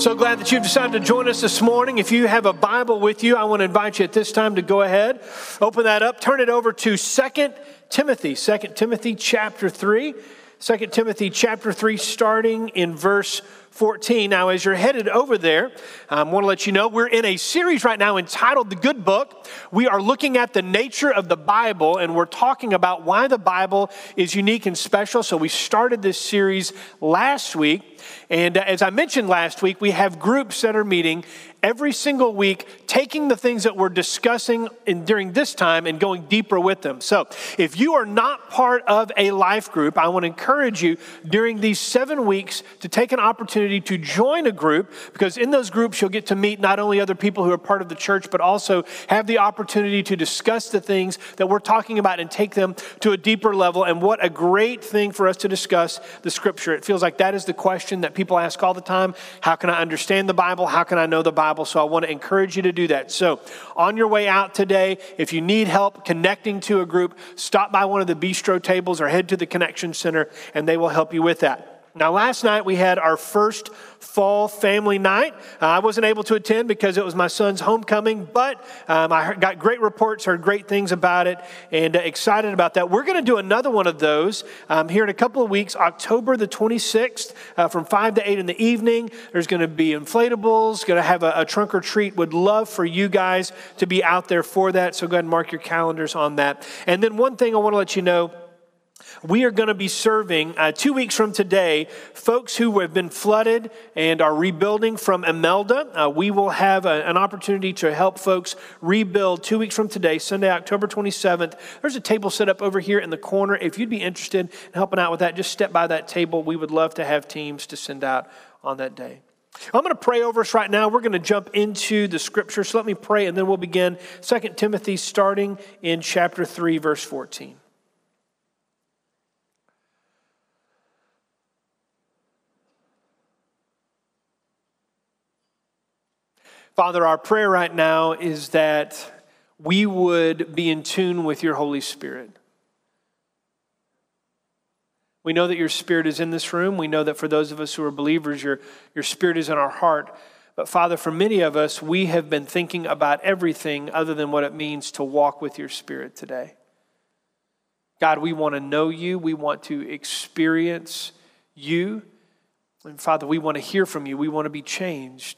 So glad that you've decided to join us this morning. If you have a Bible with you, I want to invite you at this time to go ahead, open that up, turn it over to 2 Timothy chapter 3. 2 Timothy chapter 3, starting in verse 14. Now, as you're headed over there, I want to let you know we're in a series right now entitled The Good Book. We are looking at the nature of the Bible, and we're talking about why the Bible is unique and special. So we started this series last week. And as I mentioned last week, we have groups that are meeting every single week, taking the things that we're discussing during this time and going deeper with them. So if you are not part of a life group, I want to encourage you during these 7 weeks to take an opportunity to join a group, because in those groups you'll get to meet not only other people who are part of the church, but also have the opportunity to discuss the things that we're talking about and take them to a deeper level. And what a great thing for us to discuss the Scripture. It feels like that is the question that people ask all the time. How can I understand the Bible? How can I know the Bible? So I want to encourage you to do that. So on your way out today, if you need help connecting to a group, stop by one of the bistro tables or head to the Connection Center and they will help you with that. Now, last night we had our first fall family night. I wasn't able to attend because it was my son's homecoming, but I got great reports, heard great things about it, and excited about that. We're going to do another one of those here in a couple of weeks, October the 26th, from 5 to 8 in the evening. There's going to be inflatables, going to have a trunk or treat. Would love for you guys to be out there for that, so go ahead and mark your calendars on that. And then one thing I want to let you know, we are going to be serving 2 weeks from today folks who have been flooded and are rebuilding from Imelda. We will have an opportunity to help folks rebuild 2 weeks from today, Sunday, October 27th. There's a table set up over here in the corner. If you'd be interested in helping out with that, just step by that table. We would love to have teams to send out on that day. I'm going to pray over us right now. We're going to jump into the Scripture. So let me pray, and then we'll begin 2 Timothy starting in chapter 3, verse 14. Father, our prayer right now is that we would be in tune with your Holy Spirit. We know that your Spirit is in this room. We know that for those of us who are believers, your Spirit is in our heart. But Father, for many of us, we have been thinking about everything other than what it means to walk with your Spirit today. God, we want to know you. We want to experience you. And Father, we want to hear from you. We want to be changed.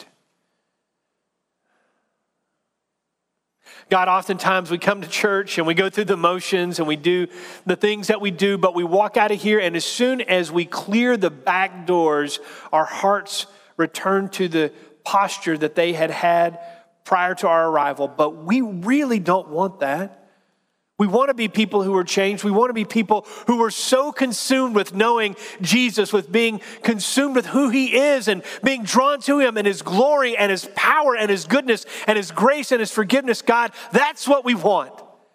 God, oftentimes we come to church and we go through the motions and we do the things that we do, but we walk out of here and as soon as we clear the back doors, our hearts return to the posture that they had had prior to our arrival. But we really don't want that. We want to be people who are changed. We want to be people who are so consumed with knowing Jesus, with being consumed with who he is and being drawn to him and his glory and his power and his goodness and his grace and his forgiveness. God, that's what we want.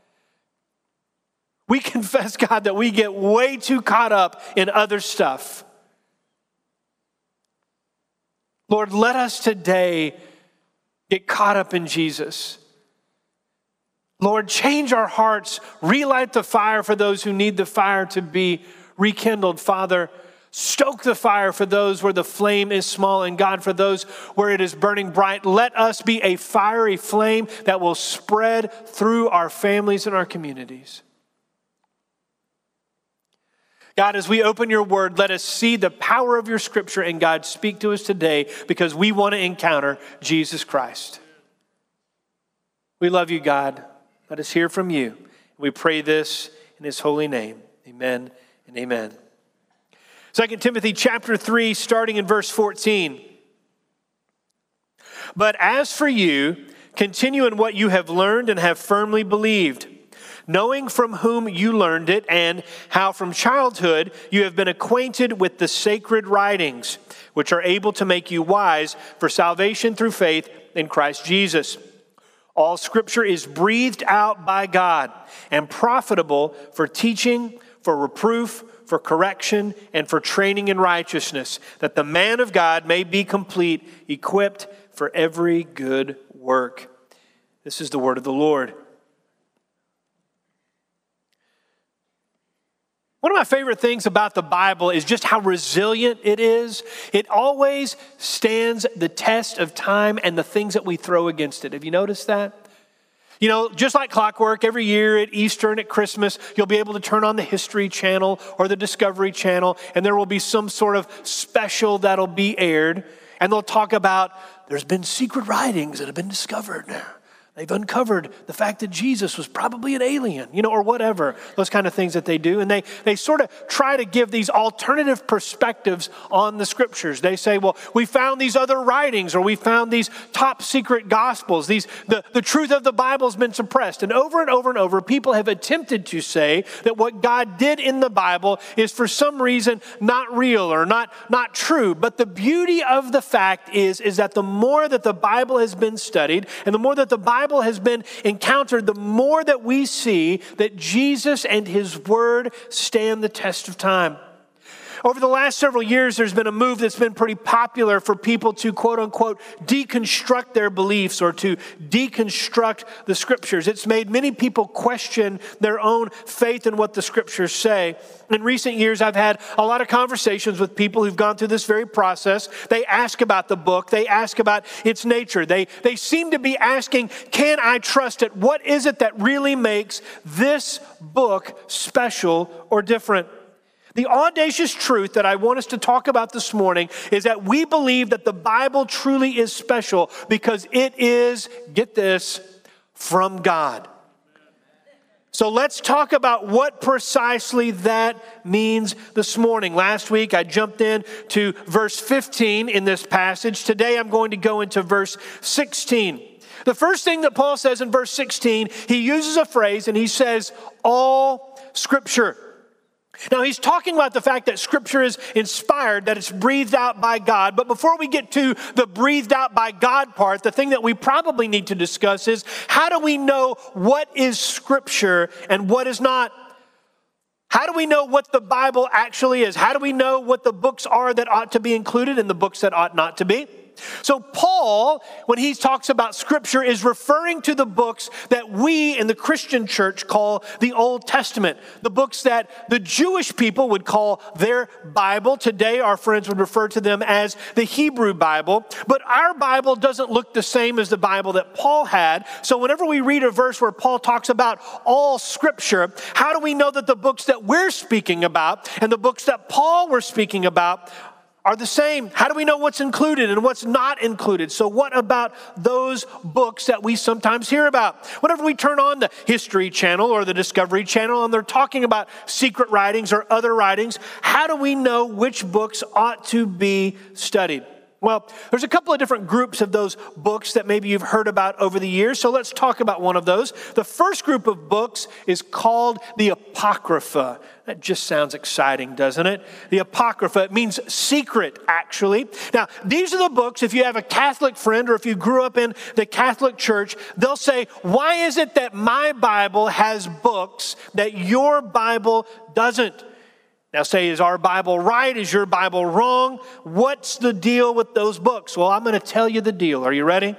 We confess, God, that we get way too caught up in other stuff. Lord, let us today get caught up in Jesus. Lord, change our hearts, relight the fire for those who need the fire to be rekindled. Father, stoke the fire for those where the flame is small, and God, for those where it is burning bright. Let us be a fiery flame that will spread through our families and our communities. God, as we open your word, let us see the power of your Scripture, and God, speak to us today because we want to encounter Jesus Christ. We love you, God. Let us hear from you. We pray this in his holy name. Amen and amen. 2 Timothy chapter 3, starting in verse 14. But as for you, continue in what you have learned and have firmly believed, knowing from whom you learned it and how from childhood you have been acquainted with the sacred writings, which are able to make you wise for salvation through faith in Christ Jesus. All Scripture is breathed out by God and profitable for teaching, for reproof, for correction, and for training in righteousness, that the man of God may be complete, equipped for every good work. This is the word of the Lord. One of my favorite things about the Bible is just how resilient it is. It always stands the test of time and the things that we throw against it. Have you noticed that? You know, just like clockwork, every year at Easter and at Christmas, you'll be able to turn on the History Channel or the Discovery Channel, and there will be some sort of special that'll be aired, and they'll talk about there's been secret writings that have been discovered. They've uncovered the fact that Jesus was probably an alien, or whatever, those kind of things that they do. And they sort of try to give these alternative perspectives on the scriptures. They say, well, we found these other writings, or we found these top secret gospels. The truth of the Bible has been suppressed. And over and over, people have attempted to say that what God did in the Bible is for some reason not real or not true. But the beauty of the fact is that the more that the Bible has been studied and the more that the Bible has been encountered, the more that we see that Jesus and his word stand the test of time. Over the last several years, there's been a move that's been pretty popular for people to, quote unquote, deconstruct their beliefs or to deconstruct the scriptures. It's made many people question their own faith in what the scriptures say. In recent years, I've had a lot of conversations with people who've gone through this very process. They ask about the book. They ask about its nature. They seem to be asking, can I trust it? What is it that really makes this book special or different? The audacious truth that I want us to talk about this morning is that we believe that the Bible truly is special because it is, get this, from God. So let's talk about what precisely that means this morning. Last week I jumped in to verse 15 in this passage. Today I'm going to go into verse 16. The first thing that Paul says in verse 16, he uses a phrase and he says, all scripture. Now, he's talking about the fact that Scripture is inspired, that it's breathed out by God. But before we get to the breathed out by God part, the thing that we probably need to discuss is how do we know what is Scripture and what is not? How do we know what the Bible actually is? How do we know what the books are that ought to be included and the books that ought not to be? So Paul, when he talks about Scripture, is referring to the books that we in the Christian church call the Old Testament. The books that the Jewish people would call their Bible. Today, our friends would refer to them as the Hebrew Bible. But our Bible doesn't look the same as the Bible that Paul had. So whenever we read a verse where Paul talks about all Scripture, how do we know that the books that we're speaking about and the books that Paul was speaking about are the same? How do we know what's included and what's not included? So what about those books that we sometimes hear about? Whenever we turn on the History Channel or the Discovery Channel and they're talking about secret writings or other writings, how do we know which books ought to be studied? Well, there's a couple of different groups of those books that maybe you've heard about over the years, so let's talk about one of those. The first group of books is called the Apocrypha. That just sounds exciting, doesn't it? The Apocrypha, it means secret, actually. Now, these are the books, if you have a Catholic friend or if you grew up in the Catholic Church, they'll say, why is it that my Bible has books that your Bible doesn't? Now say, is our Bible right? Is your Bible wrong? What's the deal with those books? Well, I'm going to tell you the deal. Are you ready?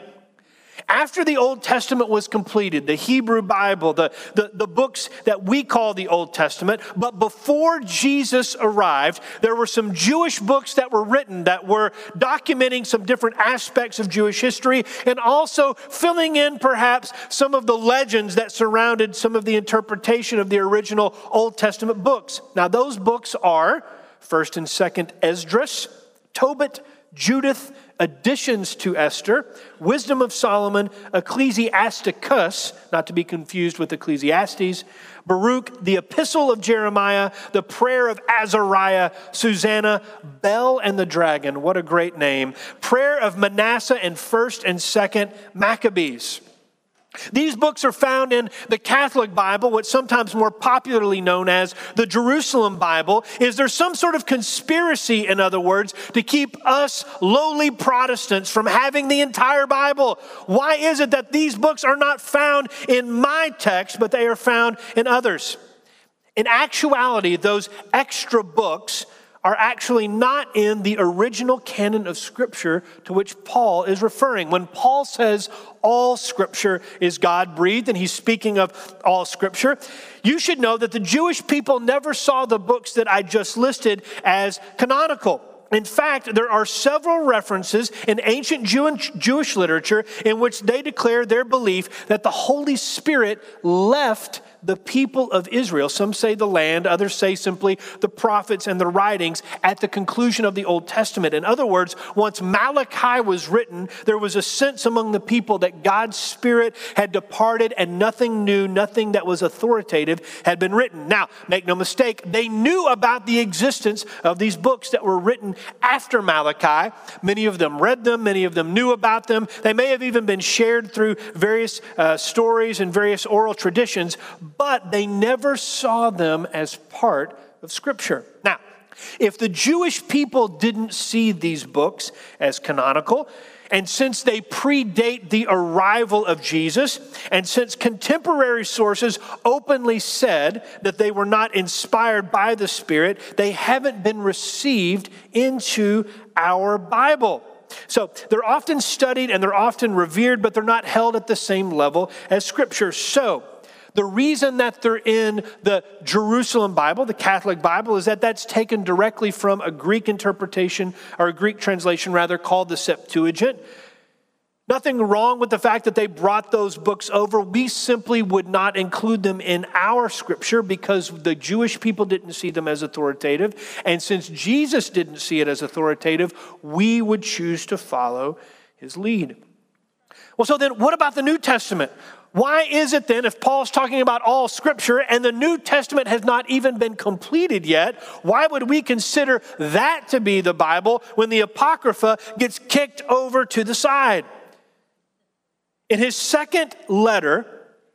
After the Old Testament was completed, the Hebrew Bible, the books that we call the Old Testament, but before Jesus arrived, there were some Jewish books that were written that were documenting some different aspects of Jewish history and also filling in perhaps some of the legends that surrounded some of the interpretation of the original Old Testament books. Now, those books are 1st and 2nd Esdras, Tobit, Judith, additions to Esther, Wisdom of Solomon, Ecclesiasticus, not to be confused with Ecclesiastes, Baruch, the Epistle of Jeremiah, the Prayer of Azariah, Susanna, Bel and the Dragon, what a great name, Prayer of Manasseh, and 1st and 2nd Maccabees. These books are found in the Catholic Bible, what's sometimes more popularly known as the Jerusalem Bible. Is there some sort of conspiracy, in other words, to keep us lowly Protestants from having the entire Bible? Why is it that these books are not found in my text, but they are found in others? In actuality, those extra books are actually not in the original canon of Scripture to which Paul is referring. When Paul says all Scripture is God-breathed, and he's speaking of all Scripture, you should know that the Jewish people never saw the books that I just listed as canonical. In fact, there are several references in ancient Jewish literature in which they declare their belief that the Holy Spirit left the people of Israel. Some say the land, others say simply the prophets and the writings at the conclusion of the Old Testament. In other words, once Malachi was written, there was a sense among the people that God's Spirit had departed and nothing new, nothing that was authoritative had been written. Now, make no mistake, they knew about the existence of these books that were written after Malachi. Many of them read them, many of them knew about them. They may have even been shared through various stories and various oral traditions, but they never saw them as part of Scripture. Now, if the Jewish people didn't see these books as canonical, and since they predate the arrival of Jesus, and since contemporary sources openly said that they were not inspired by the Spirit, they haven't been received into our Bible. So they're often studied and they're often revered, but they're not held at the same level as Scripture. So the reason that they're in the Jerusalem Bible, the Catholic Bible, is that that's taken directly from a Greek interpretation, or a Greek translation rather, called the Septuagint. Nothing wrong with the fact that they brought those books over. We simply would not include them in our Scripture because the Jewish people didn't see them as authoritative. And since Jesus didn't see it as authoritative, we would choose to follow his lead. Well, so then what about the New Testament? Why is it then, if Paul's talking about all Scripture and the New Testament has not even been completed yet, why would we consider that to be the Bible when the Apocrypha gets kicked over to the side? In his second letter,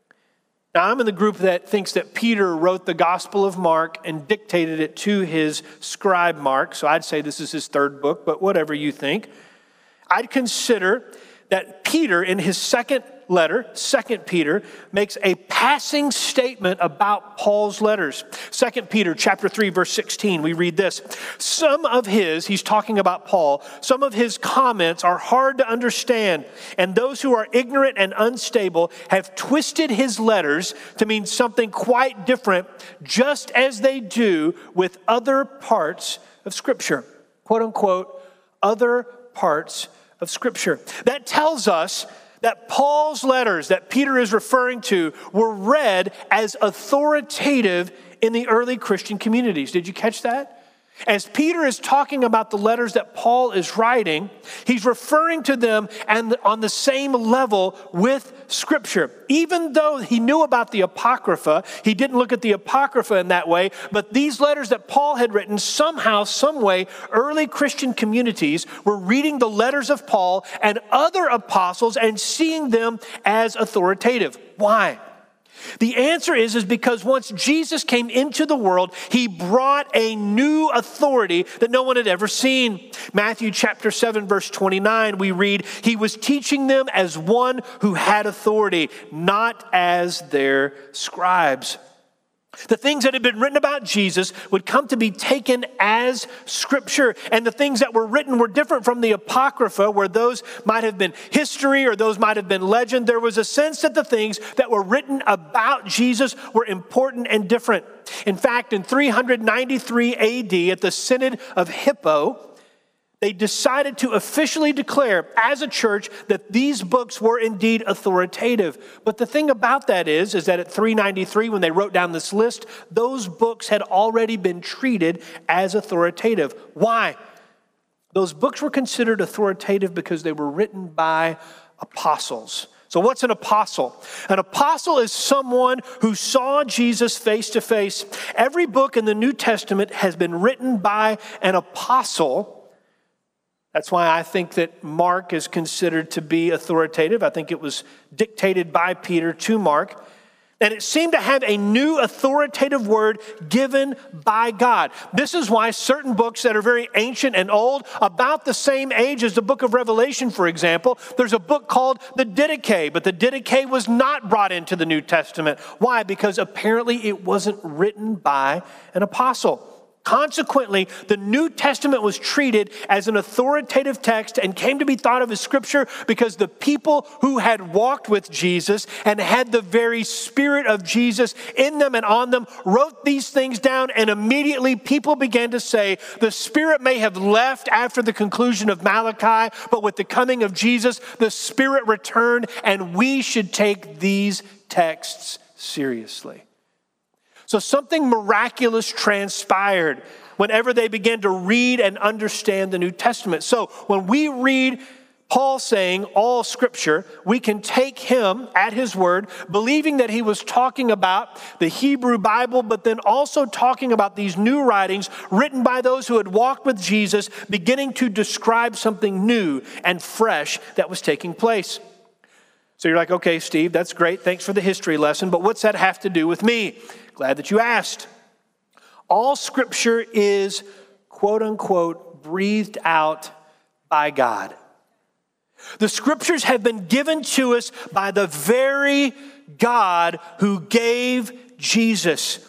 now I'm in the group that thinks that Peter wrote the Gospel of Mark and dictated it to his scribe Mark, so I'd say this is his third book, but whatever you think. I'd consider that Peter, in his second letter, 2 Peter, makes a passing statement about Paul's letters. 2 Peter chapter 3, verse 16, we read this. Some of his, he's talking about Paul, some of his comments are hard to understand, and those who are ignorant and unstable have twisted his letters to mean something quite different, just as they do with other parts of Scripture. Quote unquote, other parts of Scripture. That tells us that Paul's letters that Peter is referring to were read as authoritative in the early Christian communities. Did you catch that? As Peter is talking about the letters that Paul is writing, he's referring to them and on the same level with Scripture. Even though he knew about the Apocrypha, he didn't look at the Apocrypha in that way, but these letters that Paul had written, somehow, some way, early Christian communities were reading the letters of Paul and other apostles and seeing them as authoritative. Why? The answer is because once Jesus came into the world, he brought a new authority that no one had ever seen. Matthew chapter 7, verse 29, we read, he was teaching them as one who had authority, not as their scribes. The things that had been written about Jesus would come to be taken as Scripture. And the things that were written were different from the Apocrypha, where those might have been history or those might have been legend. There was a sense that the things that were written about Jesus were important and different. In fact, in 393 AD, at the Synod of Hippo, they decided to officially declare as a church that these books were indeed authoritative. But the thing about that is that at 393, when they wrote down this list, those books had already been treated as authoritative. Why? Those books were considered authoritative because they were written by apostles. So what's an apostle? An apostle is someone who saw Jesus face to face. Every book in the New Testament has been written by an apostle. That's why I think that Mark is considered to be authoritative. I think it was dictated by Peter to Mark. And it seemed to have a new authoritative word given by God. This is why certain books that are very ancient and old, about the same age as the book of Revelation, for example, there's a book called the Didache, but the Didache was not brought into the New Testament. Why? Because apparently it wasn't written by an apostle. Consequently, the New Testament was treated as an authoritative text and came to be thought of as Scripture because the people who had walked with Jesus and had the very Spirit of Jesus in them and on them wrote these things down, and immediately people began to say, the Spirit may have left after the conclusion of Malachi, but with the coming of Jesus, the Spirit returned, and we should take these texts seriously. So something miraculous transpired whenever they began to read and understand the New Testament. So when we read Paul saying all Scripture, we can take him at his word, believing that he was talking about the Hebrew Bible, but then also talking about these new writings written by those who had walked with Jesus, beginning to describe something new and fresh that was taking place. So you're like, okay, Steve, that's great. Thanks for the history lesson, but what's that have to do with me? Glad that you asked. All Scripture is, quote unquote, breathed out by God. The Scriptures have been given to us by the very God who gave Jesus.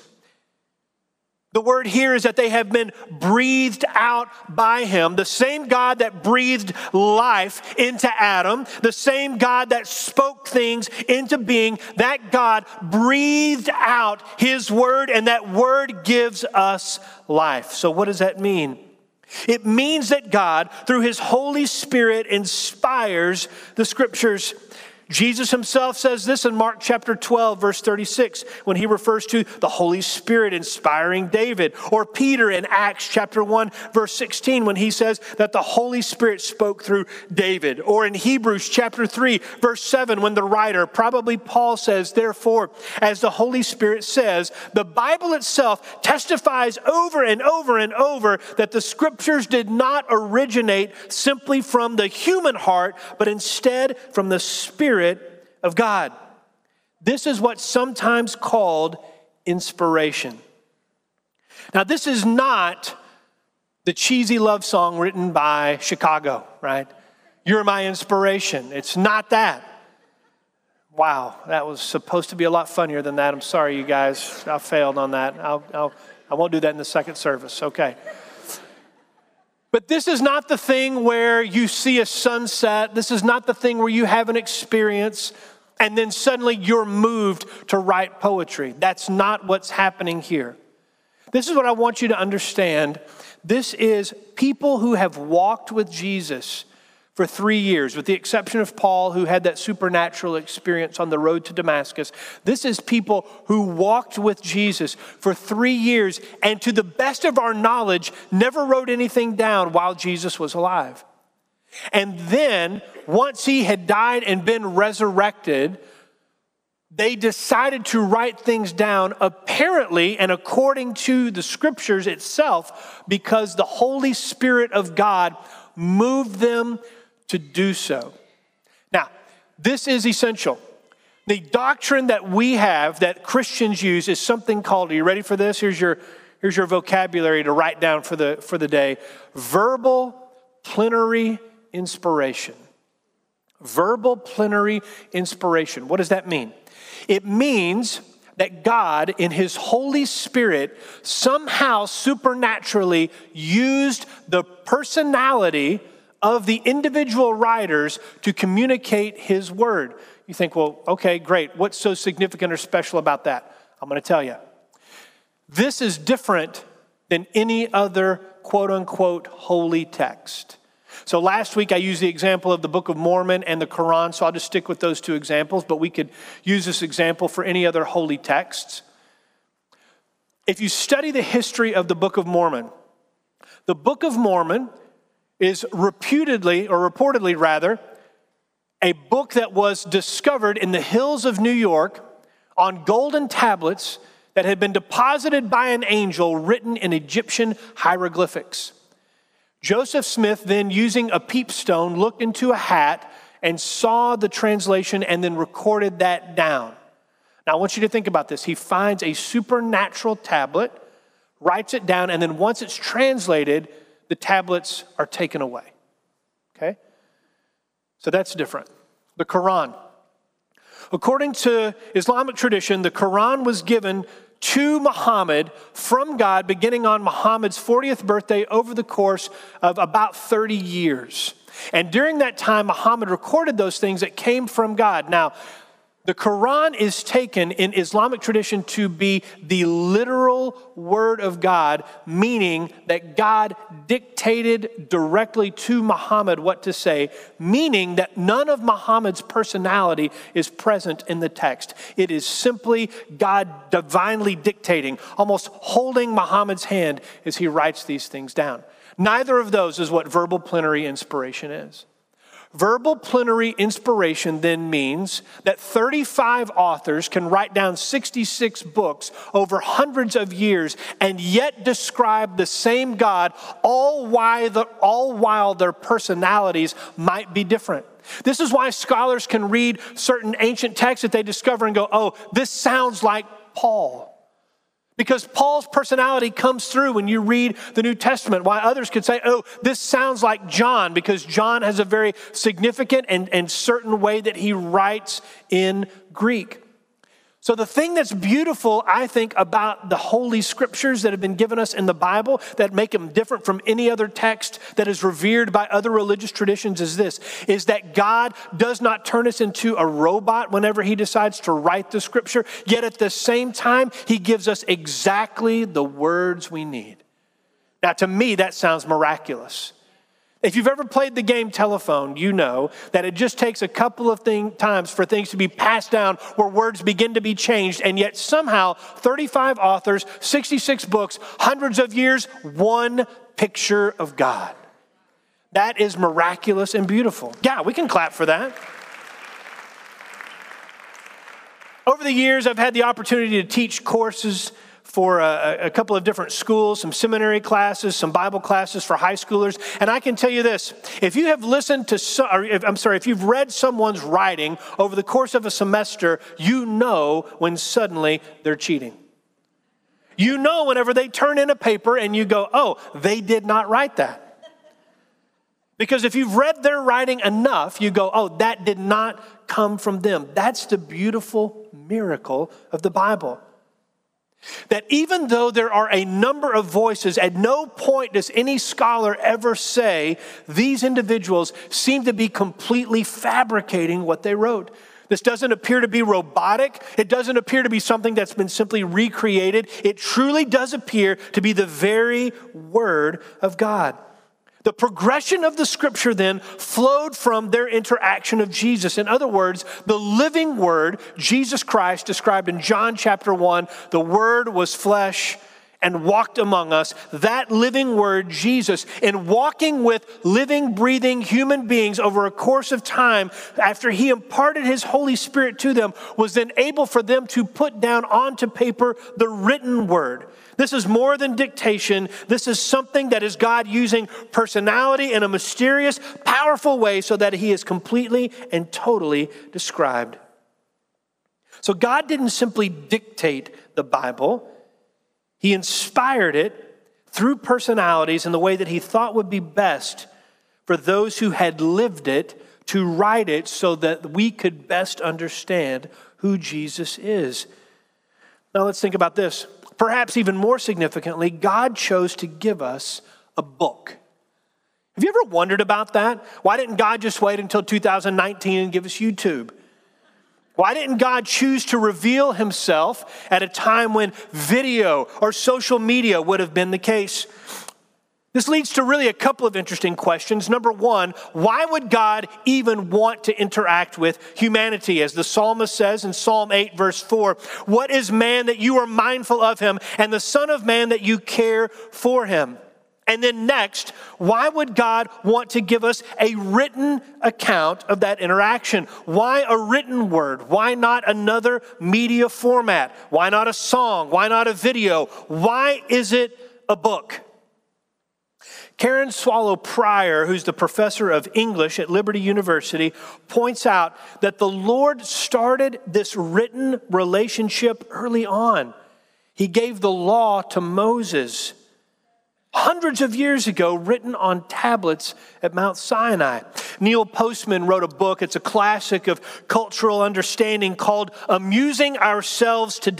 The word here is that they have been breathed out by him. The same God that breathed life into Adam, the same God that spoke things into being, that God breathed out his word, and that word gives us life. So what does that mean? It means that God, through his Holy Spirit, inspires the Scriptures. Jesus himself says this in Mark chapter 12, verse 36, when he refers to the Holy Spirit inspiring David. Or Peter in Acts chapter 1, verse 16, when he says that the Holy Spirit spoke through David. Or in Hebrews chapter 3, verse 7, when the writer, probably Paul, says, therefore, as the Holy Spirit says, the Bible itself testifies over and over and over that the Scriptures did not originate simply from the human heart, but instead from the Spirit of God. This is what's sometimes called inspiration. Now, this is not the cheesy love song written by Chicago, right? You're my inspiration. It's not that. Wow, that was supposed to be a lot funnier than that. I'm sorry, you guys. I failed on that. I won't do that in the second service. Okay. But this is not the thing where you see a sunset. This is not the thing where you have an experience and then suddenly you're moved to write poetry. That's not what's happening here. This is what I want you to understand. This is people who have walked with Jesus for 3 years, with the exception of Paul, who had that supernatural experience on the road to Damascus. This is people who walked with Jesus for 3 years and, to the best of our knowledge, never wrote anything down while Jesus was alive. And then, once he had died and been resurrected, they decided to write things down, apparently and according to the Scriptures itself, because the Holy Spirit of God moved them to do so. Now, this is essential. The doctrine that we have, that Christians use, is something called, are you ready for this? Here's your vocabulary to write down for the day. Verbal plenary inspiration. Verbal plenary inspiration. What does that mean? It means that God, in his Holy Spirit, somehow supernaturally used the personality of the individual writers to communicate his word. You think, well, okay, great. What's so significant or special about that? I'm going to tell you. This is different than any other quote-unquote holy text. So last week I used the example of the Book of Mormon and the Quran, so I'll just stick with those two examples, but we could use this example for any other holy texts. If you study the history of the Book of Mormon, the Book of Mormon is reportedly, a book that was discovered in the hills of New York on golden tablets that had been deposited by an angel written in Egyptian hieroglyphics. Joseph Smith then, using a peepstone, looked into a hat and saw the translation and then recorded that down. Now, I want you to think about this. He finds a supernatural tablet, writes it down, and then once it's translated, the tablets are taken away. Okay? So that's different. The Quran. According to Islamic tradition, the Quran was given to Muhammad from God, beginning on Muhammad's 40th birthday over the course of about 30 years. And during that time, Muhammad recorded those things that came from God. Now, the Quran is taken in Islamic tradition to be the literal word of God, meaning that God dictated directly to Muhammad what to say, meaning that none of Muhammad's personality is present in the text. It is simply God divinely dictating, almost holding Muhammad's hand as he writes these things down. Neither of those is what verbal plenary inspiration is. Verbal plenary inspiration then means that 35 authors can write down 66 books over hundreds of years and yet describe the same God, all while their personalities might be different. This is why scholars can read certain ancient texts that they discover and go, oh, this sounds like Paul. Because Paul's personality comes through when you read the New Testament. Why others could say, oh, this sounds like John, because John has a very significant and certain way that he writes in Greek. So the thing that's beautiful, I think, about the Holy Scriptures that have been given us in the Bible that make them different from any other text that is revered by other religious traditions is this, is that God does not turn us into a robot whenever he decides to write the Scripture, yet at the same time, he gives us exactly the words we need. Now, to me, that sounds miraculous. If you've ever played the game telephone, you know that it just takes a couple of times for things to be passed down where words begin to be changed, and yet somehow 35 authors, 66 books, hundreds of years, one picture of God. That is miraculous and beautiful. Yeah, we can clap for that. Over the years, I've had the opportunity to teach courses for a couple of different schools, some seminary classes, some Bible classes for high schoolers. And I can tell you this, if you have listened to, if you've read someone's writing over the course of a semester, you know when suddenly they're cheating. You know whenever they turn in a paper and you go, oh, they did not write that. Because if you've read their writing enough, you go, oh, that did not come from them. That's the beautiful miracle of the Bible. That even though there are a number of voices, at no point does any scholar ever say these individuals seem to be completely fabricating what they wrote. This doesn't appear to be robotic. It doesn't appear to be something that's been simply recreated. It truly does appear to be the very Word of God. The progression of the Scripture then flowed from their interaction of Jesus. In other words, the living Word, Jesus Christ, described in John chapter 1, the Word was flesh and walked among us. That living Word, Jesus, in walking with living, breathing human beings over a course of time, after he imparted his Holy Spirit to them, was then able for them to put down onto paper the written Word. This is more than dictation. This is something that is God using personality in a mysterious, powerful way so that he is completely and totally described. So God didn't simply dictate the Bible. He inspired it through personalities in the way that he thought would be best for those who had lived it to write it so that we could best understand who Jesus is. Now let's think about this. Perhaps even more significantly, God chose to give us a book. Have you ever wondered about that? Why didn't God just wait until 2019 and give us YouTube? Why didn't God choose to reveal himself at a time when video or social media would have been the case? This leads to really a couple of interesting questions. Number one, why would God even want to interact with humanity? As the psalmist says in Psalm 8, verse 4, what is man that you are mindful of him, and the son of man that you care for him? And then next, why would God want to give us a written account of that interaction? Why a written word? Why not another media format? Why not a song? Why not a video? Why is it a book? Karen Swallow Prior, who's the professor of English at Liberty University, points out that the Lord started this written relationship early on. He gave the law to Moses hundreds of years ago, written on tablets at Mount Sinai. Neil Postman wrote a book, it's a classic of cultural understanding, called Amusing Ourselves to Death.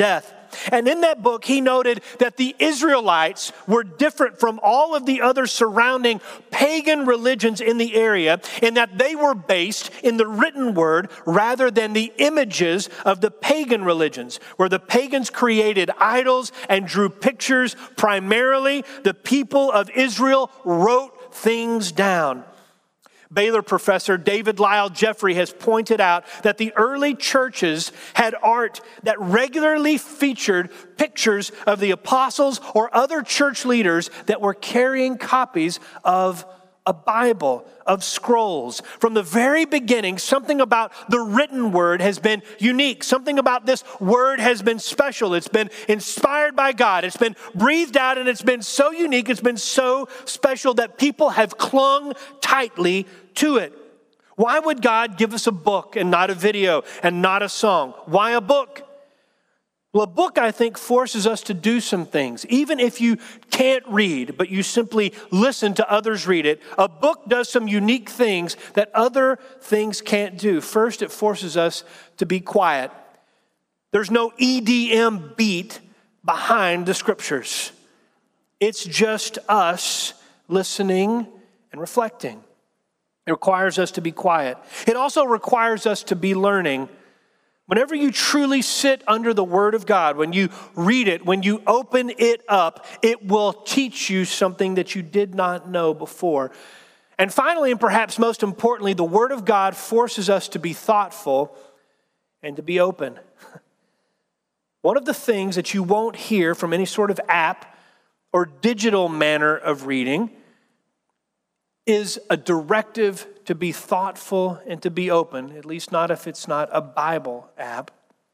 And in that book, he noted that the Israelites were different from all of the other surrounding pagan religions in the area in that they were based in the written word rather than the images of the pagan religions, where the pagans created idols and drew pictures. Primarily, the people of Israel wrote things down. Baylor professor David Lyle Jeffrey has pointed out that the early churches had art that regularly featured pictures of the apostles or other church leaders that were carrying copies of a Bible, of scrolls. From the very beginning, something about the written word has been unique. Something about this word has been special. It's been inspired by God. It's been breathed out, and it's been so unique. It's been so special that people have clung tightly to it. Why would God give us a book and not a video and not a song? Why a book? Well, a book, I think, forces us to do some things. Even if you can't read, but you simply listen to others read it, a book does some unique things that other things can't do. First, it forces us to be quiet. There's no EDM beat behind the scriptures. It's just us listening and reflecting. It requires us to be quiet. It also requires us to be learning. Whenever you truly sit under the Word of God, when you read it, when you open it up, it will teach you something that you did not know before. And finally, and perhaps most importantly, the Word of God forces us to be thoughtful and to be open. One of the things that you won't hear from any sort of app or digital manner of reading is a directive to be thoughtful and to be open, at least not if it's not a Bible app.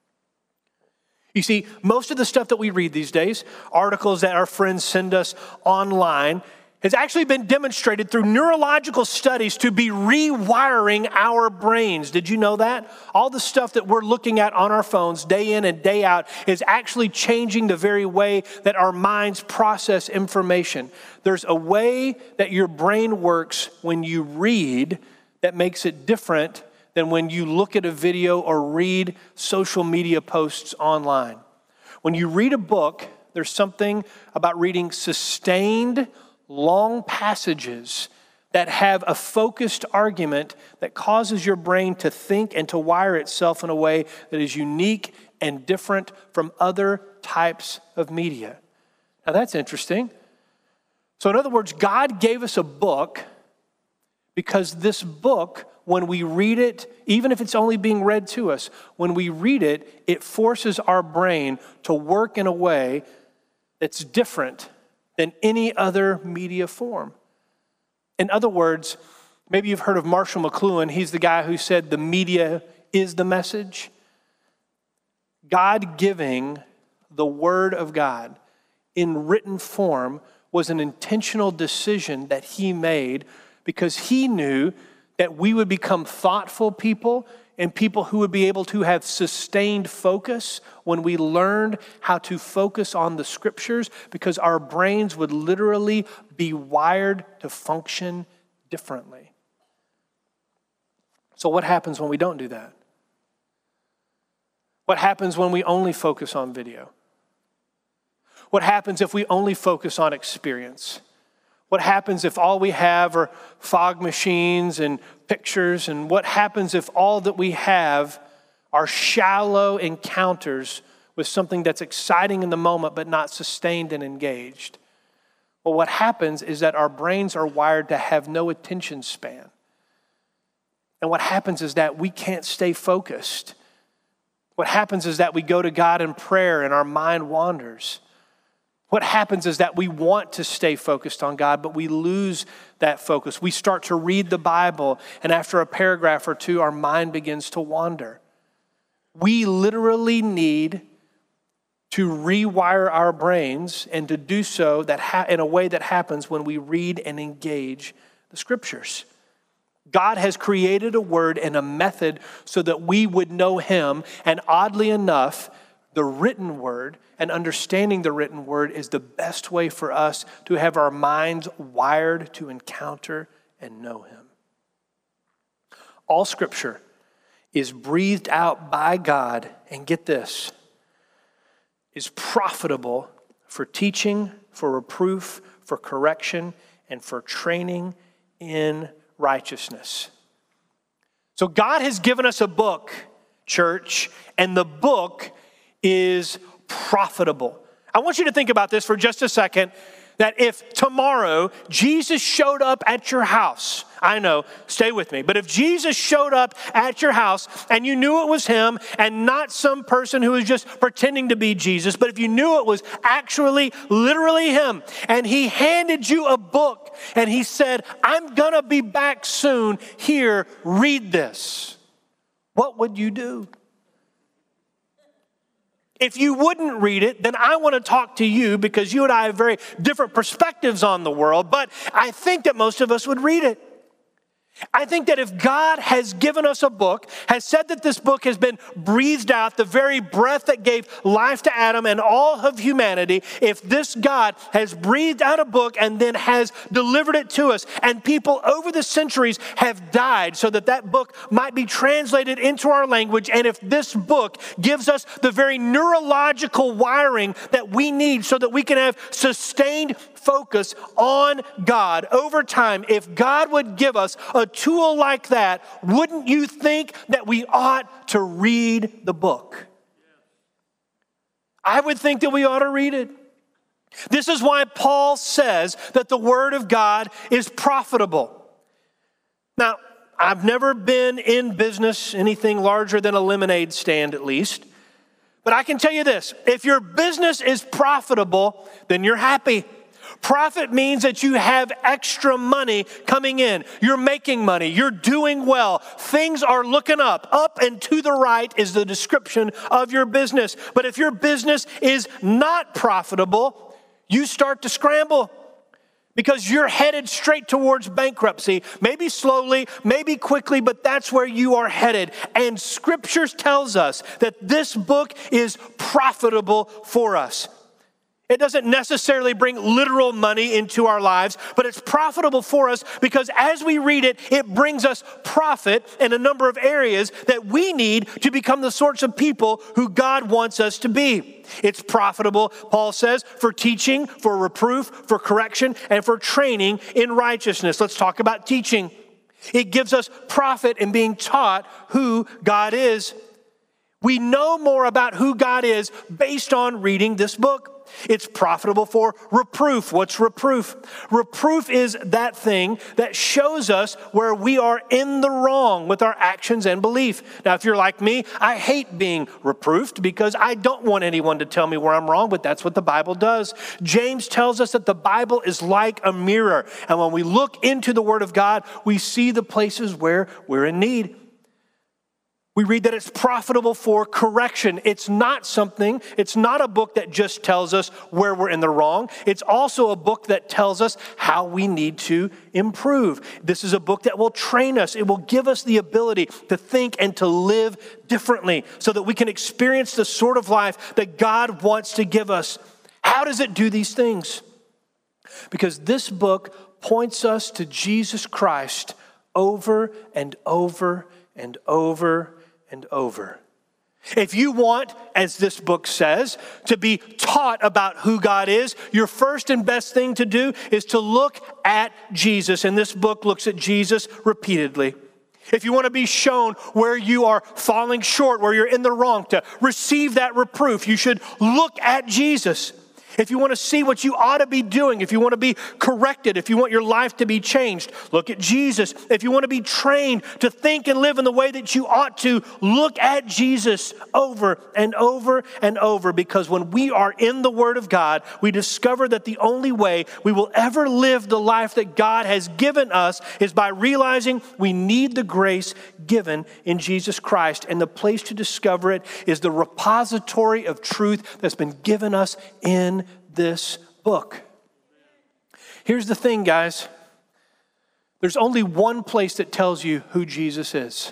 You see, most of the stuff that we read these days, articles that our friends send us online, has actually been demonstrated through neurological studies to be rewiring our brains. Did you know that? All the stuff that we're looking at on our phones day in and day out is actually changing the very way that our minds process information. There's a way that your brain works when you read that makes it different than when you look at a video or read social media posts online. When you read a book, there's something about reading sustained, long passages that have a focused argument that causes your brain to think and to wire itself in a way that is unique and different from other types of media. Now that's interesting. So in other words, God gave us a book because this book, when we read it, even if it's only being read to us, when we read it, it forces our brain to work in a way that's different than any other media form. In other words, maybe you've heard of Marshall McLuhan. He's the guy who said the media is the message. God giving the Word of God in written form was an intentional decision that he made because he knew that we would become thoughtful people and people who would be able to have sustained focus when we learned how to focus on the scriptures, because our brains would literally be wired to function differently. So what happens when we don't do that? What happens when we only focus on video? What happens if we only focus on experience? What happens if all we have are fog machines and pictures? And what happens if all that we have are shallow encounters with something that's exciting in the moment but not sustained and engaged? Well, what happens is that our brains are wired to have no attention span. And what happens is that we can't stay focused. What happens is that we go to God in prayer and our mind wanders. What happens is that we want to stay focused on God, but we lose that focus. We start to read the Bible, and after a paragraph or two, our mind begins to wander. We literally need to rewire our brains, and to do so in a way that happens when we read and engage the Scriptures. God has created a word and a method so that we would know Him, and oddly enough, the written word and understanding the written word is the best way for us to have our minds wired to encounter and know Him. All Scripture is breathed out by God, and get this, is profitable for teaching, for reproof, for correction, and for training in righteousness. So God has given us a book, church, and the book is profitable. I want you to think about this for just a second, that if tomorrow Jesus showed up at your house, I know, stay with me, but if Jesus showed up at your house and you knew it was him and not some person who was just pretending to be Jesus, but if you knew it was actually literally him and he handed you a book and he said, I'm gonna be back soon, here, read this, what would you do? If you wouldn't read it, then I want to talk to you because you and I have very different perspectives on the world, but I think that most of us would read it. I think that if God has given us a book, has said that this book has been breathed out, the very breath that gave life to Adam and all of humanity, if this God has breathed out a book and then has delivered it to us, and people over the centuries have died so that that book might be translated into our language, and if this book gives us the very neurological wiring that we need so that we can have sustained focus on God over time, if God would give us a tool like that, wouldn't you think that we ought to read the book? I would think that we ought to read it. This is why Paul says that the Word of God is profitable. Now, I've never been in business, anything larger than a lemonade stand at least, but I can tell you this, if your business is profitable, then you're happy. Profit means that you have extra money coming in. You're making money. You're doing well. Things are looking up. Up and to the right is the description of your business. But if your business is not profitable, you start to scramble because you're headed straight towards bankruptcy. Maybe slowly, maybe quickly, but that's where you are headed. And Scripture tells us that this book is profitable for us. It doesn't necessarily bring literal money into our lives, but it's profitable for us because as we read it, it brings us profit in a number of areas that we need to become the sorts of people who God wants us to be. It's profitable, Paul says, for teaching, for reproof, for correction, and for training in righteousness. Let's talk about teaching. It gives us profit in being taught who God is. We know more about who God is based on reading this book. It's profitable for reproof. What's reproof? Reproof is that thing that shows us where we are in the wrong with our actions and belief. Now, if you're like me, I hate being reproofed because I don't want anyone to tell me where I'm wrong, but that's what the Bible does. James tells us that the Bible is like a mirror. And when we look into the Word of God, we see the places where we're in need. We read that it's profitable for correction. It's not a book that just tells us where we're in the wrong. It's also a book that tells us how we need to improve. This is a book that will train us. It will give us the ability to think and to live differently so that we can experience the sort of life that God wants to give us. How does it do these things? Because this book points us to Jesus Christ over and over and over and over. If you want, as this book says, to be taught about who God is, your first and best thing to do is to look at Jesus. And this book looks at Jesus repeatedly. If you want to be shown where you are falling short, where you're in the wrong, to receive that reproof, you should look at Jesus. If you want to see what you ought to be doing, if you want to be corrected, if you want your life to be changed, look at Jesus. If you want to be trained to think and live in the way that you ought to, look at Jesus over and over and over. Because when we are in the Word of God, we discover that the only way we will ever live the life that God has given us is by realizing we need the grace given in Jesus Christ. And the place to discover it is the repository of truth that's been given us in this book. Here's the thing, guys. There's only one place that tells you who Jesus is.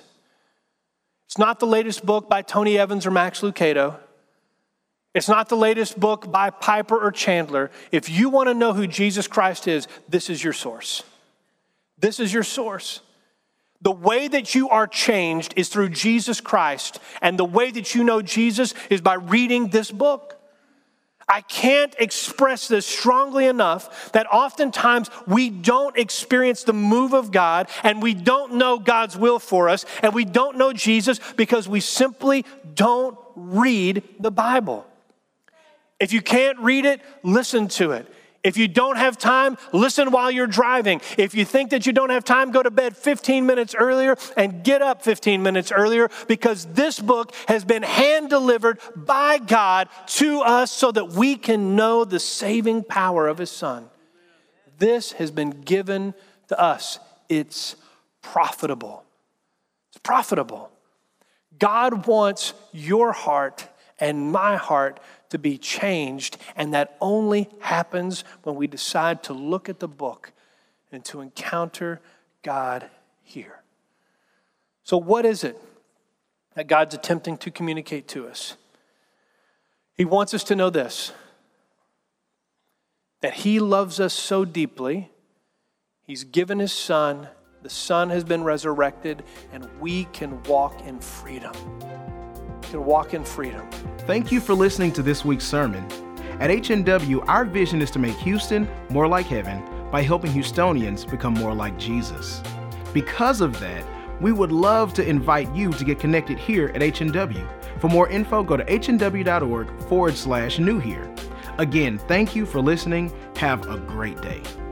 It's not the latest book by Tony Evans or Max Lucado. It's not the latest book by Piper or Chandler. If you want to know who Jesus Christ is, this is your source. This is your source. The way that you are changed is through Jesus Christ. And the way that you know Jesus is by reading this book. I can't express this strongly enough that oftentimes we don't experience the move of God and we don't know God's will for us and we don't know Jesus because we simply don't read the Bible. If you can't read it, listen to it. If you don't have time, listen while you're driving. If you think that you don't have time, go to bed 15 minutes earlier and get up 15 minutes earlier, because this book has been hand-delivered by God to us so that we can know the saving power of His Son. This has been given to us. It's profitable. It's profitable. God wants your heart and my heart to be changed, and that only happens when we decide to look at the book and to encounter God here. So what is it that God's attempting to communicate to us? He wants us to know this, that He loves us so deeply, He's given His Son, the Son has been resurrected, and we can walk in freedom. We can walk in freedom. Thank you for listening to this week's sermon. At HNW, our vision is to make Houston more like heaven by helping Houstonians become more like Jesus. Because of that, we would love to invite you to get connected here at HNW. For more info, go to hnw.org/new here. Again, thank you for listening. Have a great day.